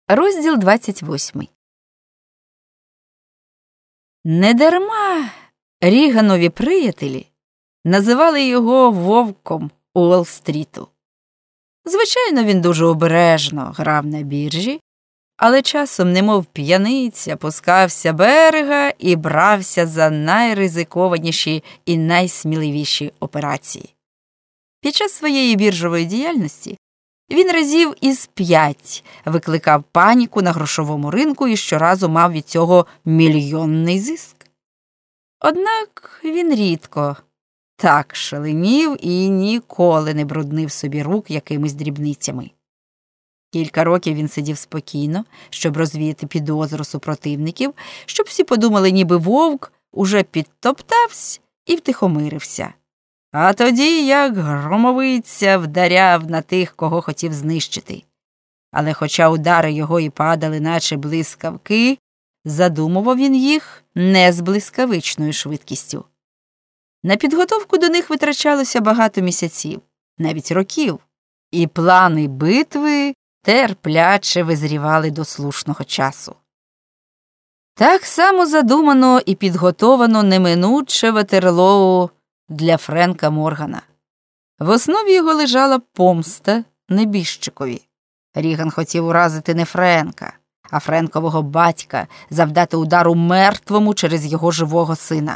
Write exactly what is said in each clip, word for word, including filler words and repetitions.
Розділ двадцять восьмий. Недарма Ріганові приятелі називали його вовком Уолл-стріту. Звичайно, він дуже обережно грав на біржі, але часом, немов п'яниця, пускався берега і брався за найризикованіші і найсміливіші операції. Під час своєї біржової діяльності він разів із п'ять викликав паніку на грошовому ринку і щоразу мав від цього мільйонний зиск. Однак він рідко так шаленів і ніколи не бруднив собі рук якимись дрібницями. Кілька років він сидів спокійно, щоб розвіяти підозру супротивників, щоб всі подумали, ніби вовк уже підтоптався і втихомирився. А тоді, як громовиця, вдаряв на тих, кого хотів знищити. Але хоча удари його і падали, наче блискавки, задумував він їх не з блискавичною швидкістю. На підготовку до них витрачалося багато місяців, навіть років, і плани битви терпляче визрівали до слушного часу. Так само задумано і підготовано неминуче Ватерлоу для Френка Моргана. В основі його лежала помста небіжчикові. Ріган хотів уразити не Френка, а Френкового батька, завдати удару мертвому через його живого сина.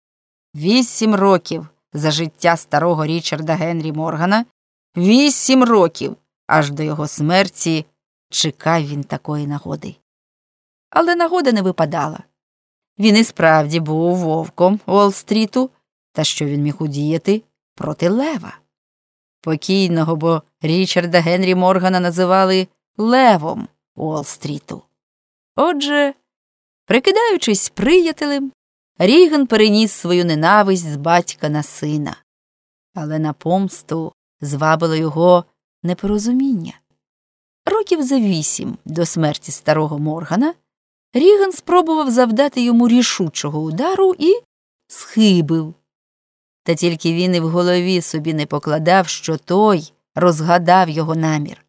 Вісім років за життя старого Річарда Генрі Моргана, вісім років, аж до його смерті, чекав він такої нагоди. Але нагода не випадала. Він і справді був вовком Уолл-стріту, та що він міг удіяти проти лева? Покійного, бо Річарда Генрі Моргана називали левом Уолл-стріту. Отже, прикидаючись приятелем, Ріган переніс свою ненависть з батька на сина. Але на помсту звабило його непорозуміння. Років за вісім до смерті старого Моргана Ріган спробував завдати йому рішучого удару і схибив. Та тільки він і в голові собі не покладав, що той розгадав його намір.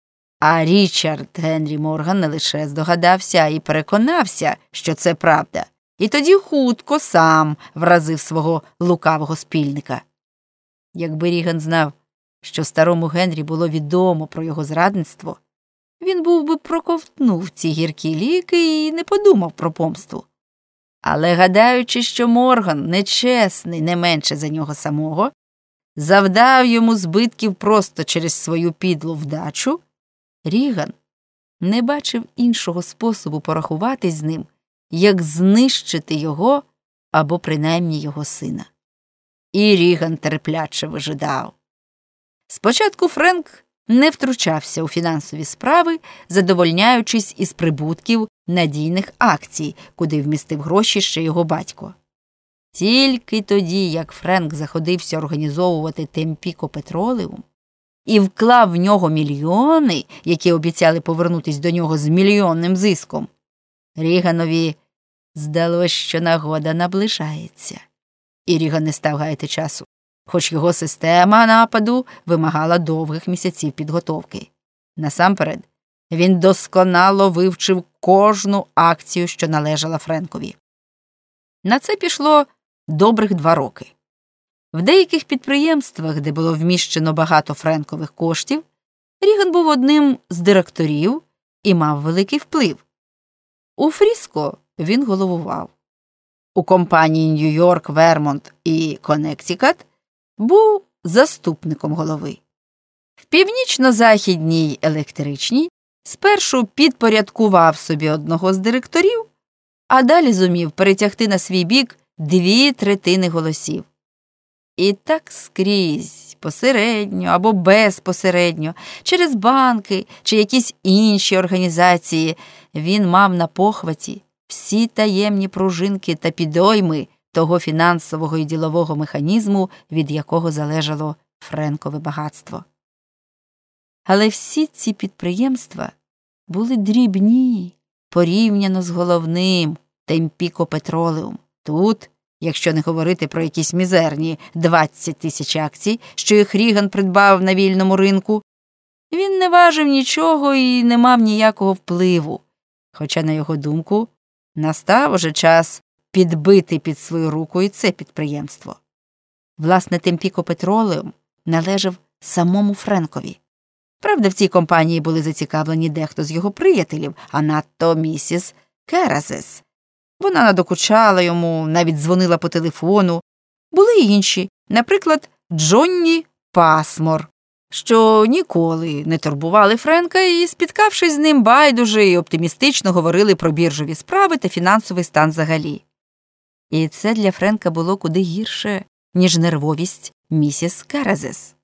А Річард Генрі Морган не лише здогадався, а й переконався, що це правда, і тоді хутко сам вразив свого лукавого спільника. Якби Ріган знав, що старому Генрі було відомо про його зрадництво, він був би проковтнув ці гіркі ліки і не подумав про помсту. Але, гадаючи, що Морган, нечесний не менше за нього самого, завдав йому збитків просто через свою підлу вдачу, Ріган не бачив іншого способу порахуватись з ним, як знищити його або принаймні його сина. І Ріган терпляче вижидав. Спочатку Френк не втручався у фінансові справи, задовольняючись із прибутків надійних акцій, куди вмістив гроші ще його батько. Тільки тоді, як Френк заходився організовувати Темпіко Петролеум і вклав в нього мільйони, які обіцяли повернутись до нього з мільйонним зиском, Ріганові здалось, що нагода наближається. І Ріган не став гаяти часу, хоч його система нападу вимагала довгих місяців підготовки. Насамперед, він досконало вивчив кожну акцію, що належала Френкові. На це пішло добрих два роки. В деяких підприємствах, де було вміщено багато Френкових коштів, Ріган був одним з директорів і мав великий вплив. У Фріско він головував. У компанії Нью-Йорк, Вермонт і Коннектикат був заступником голови. В північно-західній електричній спершу підпорядкував собі одного з директорів, а далі зумів перетягти на свій бік дві третини голосів. І так скрізь, посередньо або безпосередньо, через банки чи якісь інші організації, він мав на похваті всі таємні пружинки та підойми того фінансового і ділового механізму, від якого залежало Френкове багатство. Але всі ці підприємства були дрібні порівняно з головним Темпіко Петролеум. Тут, якщо не говорити про якісь мізерні двадцять тисяч акцій, що їх Ріган придбав на вільному ринку, Він не важив нічого і не мав ніякого впливу, хоча, на його думку, настав уже час підбити під свою руку і це підприємство. Власне, Темпіко Петролеум належав самому Френкові. Правда, в цій компанії були зацікавлені дехто з його приятелів, а надто місіс Керазес. Вона надокучала йому, навіть дзвонила по телефону. Були й інші, наприклад, Джонні Пасмор, що ніколи не турбували Френка і, спіткавшись з ним, байдуже і оптимістично говорили про біржові справи та фінансовий стан взагалі. І це для Френка було куди гірше, ніж нервовість місіс Керазес.